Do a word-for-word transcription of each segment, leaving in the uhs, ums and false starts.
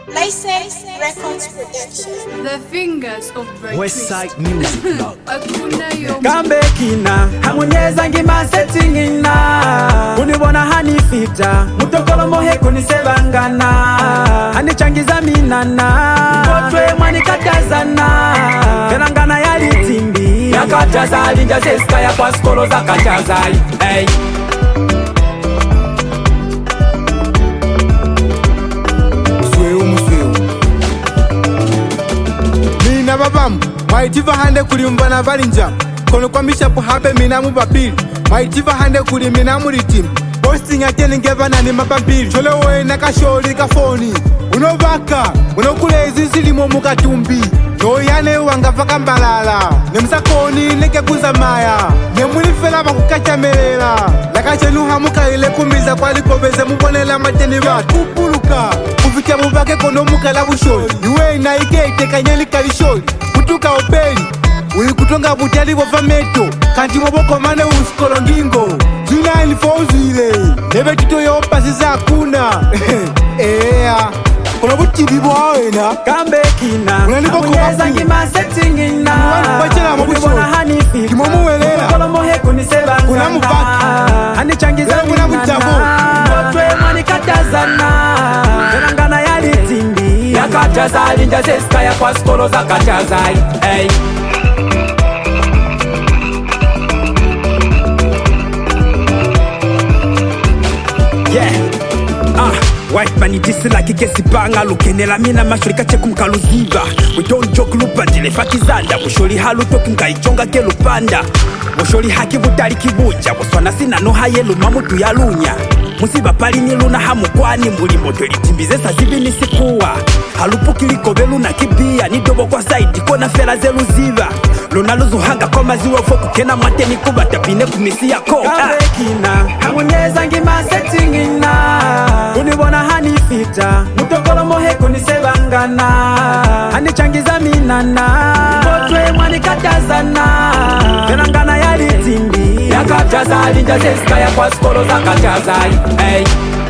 License Records Production. The fingers of Bright Westside Music Blog. Akuna yo Kambe kina hamunyeza ngima setting ina unibona hanifita mutokolo mohe kunisebangana hanichangiza minana ngotwe mwani katazana kenangana yali timbi yakataza alinja zeska ya kwa skolo za katazai hey. Mina babamu maitiva hande kuli mbana valinja kono kwa mishapu habe mina mubabili maitiva hande kuli mina mulitimu posting atene ngevana ni mababili chole wena kasholi kafoni unovaka unokulezi zilimo mukatumbi noyane wangava kambalala nemsakoni neke kuzamaya nemulifela bakukachamelela lakachenuha mukaile kumiza kwalikobeze mubonela mateni batu kupuluka kufikia mubake kono mukala busholi iwe na ikeite kanyeli kalisholi kutuka opeli uli kutonga butali wova meto kanti moboko mane usikolo ngingo zina ilifozile nebe tito yopasi za kuna ea kuna butibi bwawena Kambe kina hamunyeza ngima setting ina unibona hanifita kimomu welela mutokolo mohe kunisebangana kuna mubaki hanichangiza kuna minana ngotwe mwani katazana kenangana yali timbi yakataza alinja zeska ya kwa skolo za katazai hey. Yeah, ah, white man disi like kesi banga lukenela mina mashurika cheku mkaluziba. We don't joke lupandile fakizanda musholi halu toki mkaichonga ke lupanda musholi haki butali kibuja muswana sina no hayelu mamutu ya lunya musiba pali ni luna hamu kwani mulimbo tweli timbize sazibi nisikuwa halupu kiliko belu na kibia ni dobo kwa saidi kona fela zelu ziva luna luzu hanga kwa maziwa foku kena mwate ni kuba tapine kumisi yako Kambe kina hamunyeza ngima setting ina unibona hanifita mutokolo mohe kunisebangana hanichangiza minana ngotwe mwani katazana kenangana yali timbi yakataza alinja zeska ya kwa skolo za katazai hey.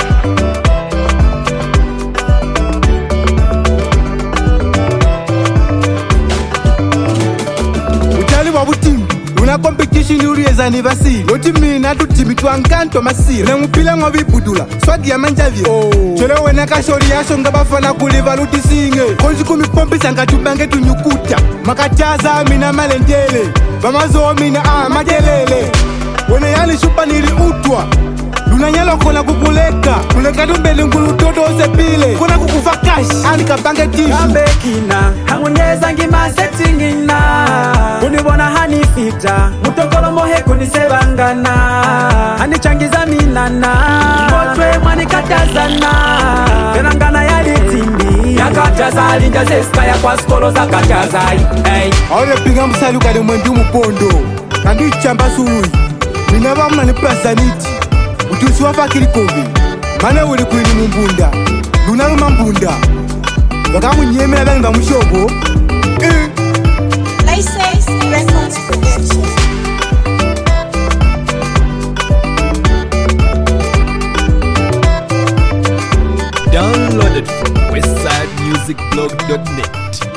utali wa butimu una competition urieza ni vasili loti mina tutimi tuankanto masiri nemupila mwa vibudula swagi ya manjavyo oh. Chole wena kashori yasho nga bafana kuliva luti singe konji kumipompi sanga tubange tunyukuta makataza mina malendele bamazo mina ah majelele wene yani shupa nili utwa lunanyalo kona kukuleka kuleka tumbele ngulu toto osepile kona kukufa cash ani kabange tishu Kambe kina hamunyeza ngima setting ina unibona hanifita mutokolo mohe kunisebangana hanichangiza minana ngotwe mwani katazana kenangana yali timbi yakataza alinja zeska ya kwa skolo za katazai hey. aone pinga msali ukale mwendi umupondo kandi chamba sului minaba mna ni plasaniti utusi wafa kilikovi mane uli kuini mumbunda lunaluma mbunda wakamunyemela bani bamushobo eh. License Records Production. Downloaded from westside music blog dot net.